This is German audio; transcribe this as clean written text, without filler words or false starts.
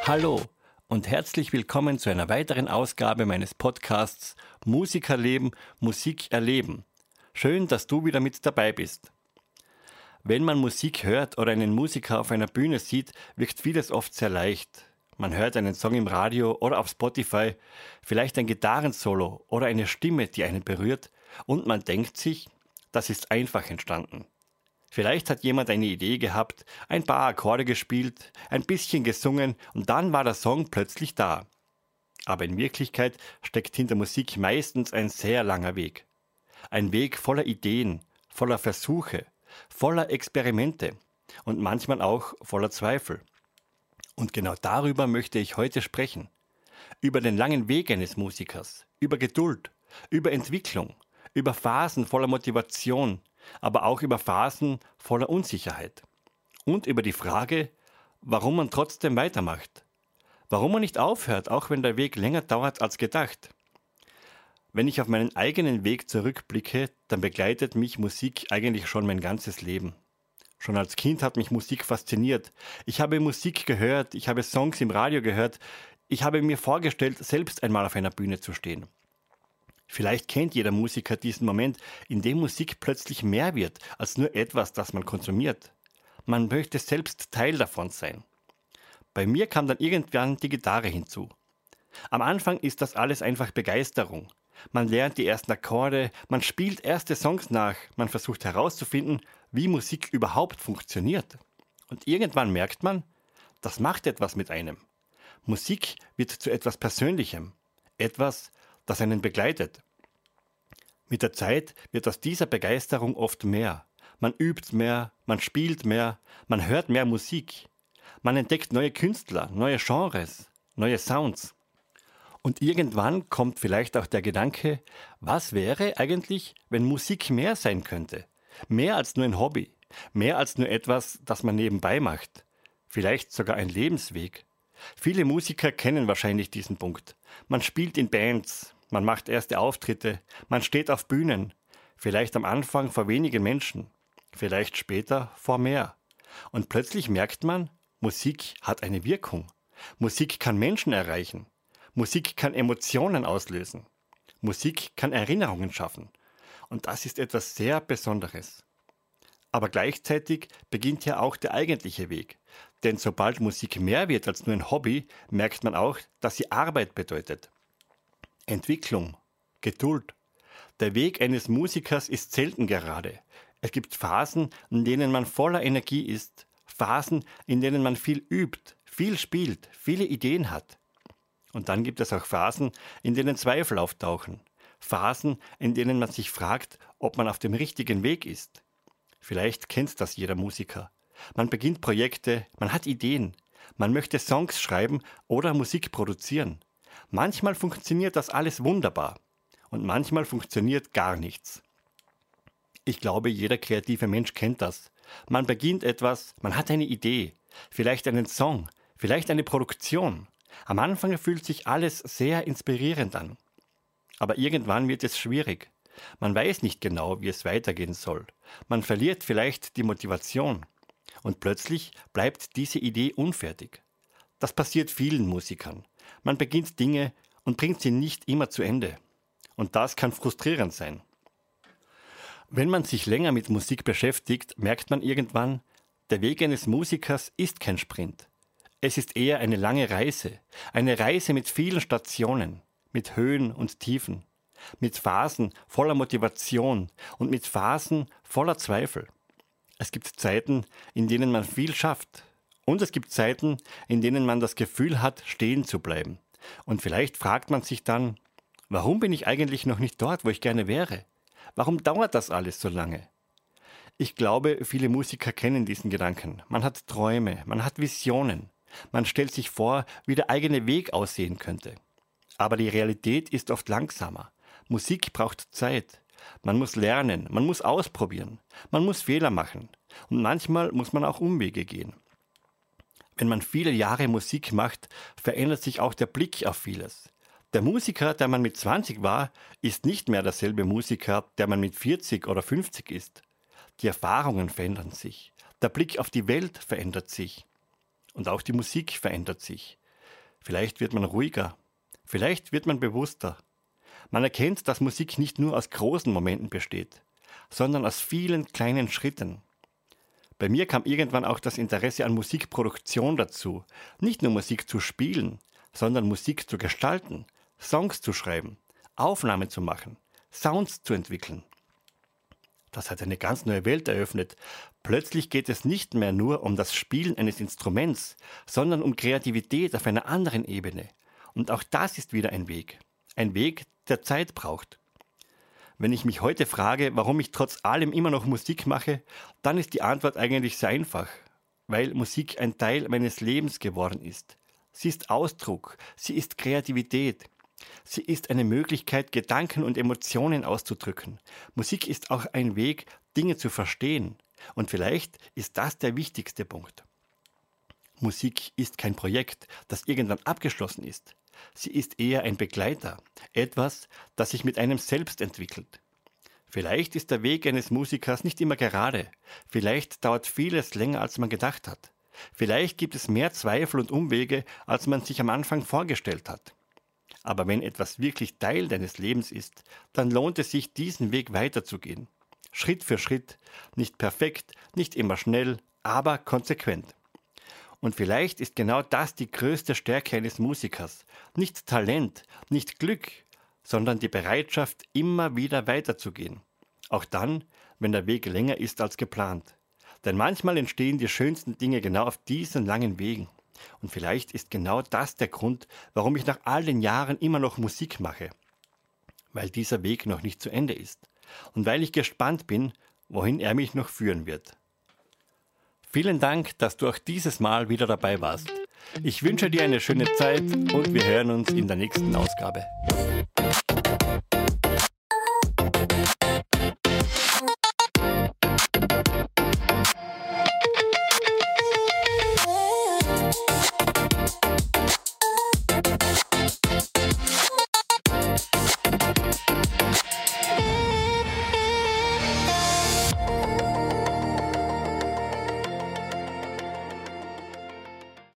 Hallo und herzlich willkommen zu einer weiteren Ausgabe meines Podcasts Musikerleben, Musik erleben. Schön, dass du wieder mit dabei bist. Wenn man Musik hört oder einen Musiker auf einer Bühne sieht, wirkt vieles oft sehr leicht. Man hört einen Song im Radio oder auf Spotify, vielleicht ein Gitarrensolo oder eine Stimme, die einen berührt, und man denkt sich, das ist einfach entstanden. Vielleicht hat jemand eine Idee gehabt, ein paar Akkorde gespielt, ein bisschen gesungen und dann war der Song plötzlich da. Aber in Wirklichkeit steckt hinter Musik meistens ein sehr langer Weg. Ein Weg voller Ideen, voller Versuche, voller Experimente und manchmal auch voller Zweifel. Und genau darüber möchte ich heute sprechen. Über den langen Weg eines Musikers, über Geduld, über Entwicklung, über Phasen voller Motivation, aber auch über Phasen voller Unsicherheit. Und über die Frage, warum man trotzdem weitermacht. Warum man nicht aufhört, auch wenn der Weg länger dauert als gedacht. Wenn ich auf meinen eigenen Weg zurückblicke, dann begleitet mich Musik eigentlich schon mein ganzes Leben. Schon als Kind hat mich Musik fasziniert. Ich habe Musik gehört, ich habe Songs im Radio gehört, ich habe mir vorgestellt, selbst einmal auf einer Bühne zu stehen. Vielleicht kennt jeder Musiker diesen Moment, in dem Musik plötzlich mehr wird als nur etwas, das man konsumiert. Man möchte selbst Teil davon sein. Bei mir kam dann irgendwann die Gitarre hinzu. Am Anfang ist das alles einfach Begeisterung. Man lernt die ersten Akkorde, man spielt erste Songs nach, man versucht herauszufinden, wie Musik überhaupt funktioniert. Und irgendwann merkt man, das macht etwas mit einem. Musik wird zu etwas Persönlichem, etwas, das einen begleitet. Mit der Zeit wird aus dieser Begeisterung oft mehr. Man übt mehr, man spielt mehr, man hört mehr Musik. Man entdeckt neue Künstler, neue Genres, neue Sounds. Und irgendwann kommt vielleicht auch der Gedanke, was wäre eigentlich, wenn Musik mehr sein könnte? Mehr als nur ein Hobby, mehr als nur etwas, das man nebenbei macht. Vielleicht sogar ein Lebensweg. Viele Musiker kennen wahrscheinlich diesen Punkt. Man spielt in Bands, man macht erste Auftritte, man steht auf Bühnen, vielleicht am Anfang vor wenigen Menschen, vielleicht später vor mehr. Und plötzlich merkt man, Musik hat eine Wirkung. Musik kann Menschen erreichen. Musik kann Emotionen auslösen. Musik kann Erinnerungen schaffen. Und das ist etwas sehr Besonderes. Aber gleichzeitig beginnt ja auch der eigentliche Weg. Denn sobald Musik mehr wird als nur ein Hobby, merkt man auch, dass sie Arbeit bedeutet. Entwicklung, Geduld. Der Weg eines Musikers ist selten gerade. Es gibt Phasen, in denen man voller Energie ist. Phasen, in denen man viel übt, viel spielt, viele Ideen hat. Und dann gibt es auch Phasen, in denen Zweifel auftauchen. Phasen, in denen man sich fragt, ob man auf dem richtigen Weg ist. Vielleicht kennt das jeder Musiker. Man beginnt Projekte, man hat Ideen, man möchte Songs schreiben oder Musik produzieren. Manchmal funktioniert das alles wunderbar und manchmal funktioniert gar nichts. Ich glaube, jeder kreative Mensch kennt das. Man beginnt etwas, man hat eine Idee, vielleicht einen Song, vielleicht eine Produktion. Am Anfang fühlt sich alles sehr inspirierend an. Aber irgendwann wird es schwierig. Man weiß nicht genau, wie es weitergehen soll. Man verliert vielleicht die Motivation. Und plötzlich bleibt diese Idee unfertig. Das passiert vielen Musikern. Man beginnt Dinge und bringt sie nicht immer zu Ende. Und das kann frustrierend sein. Wenn man sich länger mit Musik beschäftigt, merkt man irgendwann, der Weg eines Musikers ist kein Sprint. Es ist eher eine lange eine Reise mit vielen Stationen, mit Höhen und Tiefen, mit Phasen voller Motivation und mit Phasen voller Zweifel. Es gibt Zeiten, in denen man viel schafft. Und es gibt Zeiten, in denen man das Gefühl hat, stehen zu bleiben. Und vielleicht fragt man sich dann, warum bin ich eigentlich noch nicht dort, wo ich gerne wäre? Warum dauert das alles so lange? Ich glaube, viele Musiker kennen diesen Gedanken. Man hat Träume, man hat Visionen. Man stellt sich vor, wie der eigene Weg aussehen könnte. Aber die Realität ist oft langsamer. Musik braucht Zeit. Man muss lernen, man muss ausprobieren, man muss Fehler machen. Und manchmal muss man auch Umwege gehen. Wenn man viele Jahre Musik macht, verändert sich auch der Blick auf vieles. Der Musiker, der man mit 20 war, ist nicht mehr derselbe Musiker, der man mit 40 oder 50 ist. Die Erfahrungen verändern sich. Der Blick auf die Welt verändert sich. Und auch die Musik verändert sich. Vielleicht wird man ruhiger. Vielleicht wird man bewusster. Man erkennt, dass Musik nicht nur aus großen Momenten besteht, sondern aus vielen kleinen Schritten. Bei mir kam irgendwann auch das Interesse an Musikproduktion dazu. Nicht nur Musik zu spielen, sondern Musik zu gestalten, Songs zu schreiben, Aufnahmen zu machen, Sounds zu entwickeln. Das hat eine ganz neue Welt eröffnet. Plötzlich geht es nicht mehr nur um das Spielen eines Instruments, sondern um Kreativität auf einer anderen Ebene. Und auch das ist wieder ein Weg, der Zeit braucht. Wenn ich mich heute frage, warum ich trotz allem immer noch Musik mache, dann ist die Antwort eigentlich sehr einfach, weil Musik ein Teil meines Lebens geworden ist. Sie ist Ausdruck, sie ist Kreativität. Sie ist eine Möglichkeit, Gedanken und Emotionen auszudrücken. Musik ist auch ein Weg, Dinge zu verstehen. Und vielleicht ist das der wichtigste Punkt. Musik ist kein Projekt, das irgendwann abgeschlossen ist. Sie ist eher ein Begleiter, etwas, das sich mit einem selbst entwickelt. Vielleicht ist der Weg eines Musikers nicht immer gerade. Vielleicht dauert vieles länger, als man gedacht hat. Vielleicht gibt es mehr Zweifel und Umwege, als man sich am Anfang vorgestellt hat. Aber wenn etwas wirklich Teil deines Lebens ist, dann lohnt es sich, diesen Weg weiterzugehen. Schritt für Schritt, nicht perfekt, nicht immer schnell, aber konsequent. Und vielleicht ist genau das die größte Stärke eines Musikers. Nicht Talent, nicht Glück, sondern die Bereitschaft, immer wieder weiterzugehen. Auch dann, wenn der Weg länger ist als geplant. Denn manchmal entstehen die schönsten Dinge genau auf diesen langen Wegen. Und vielleicht ist genau das der Grund, warum ich nach all den Jahren immer noch Musik mache. Weil dieser Weg noch nicht zu Ende ist. Und weil ich gespannt bin, wohin er mich noch führen wird. Vielen Dank, dass du auch dieses Mal wieder dabei warst. Ich wünsche dir eine schöne Zeit und wir hören uns in der nächsten Ausgabe.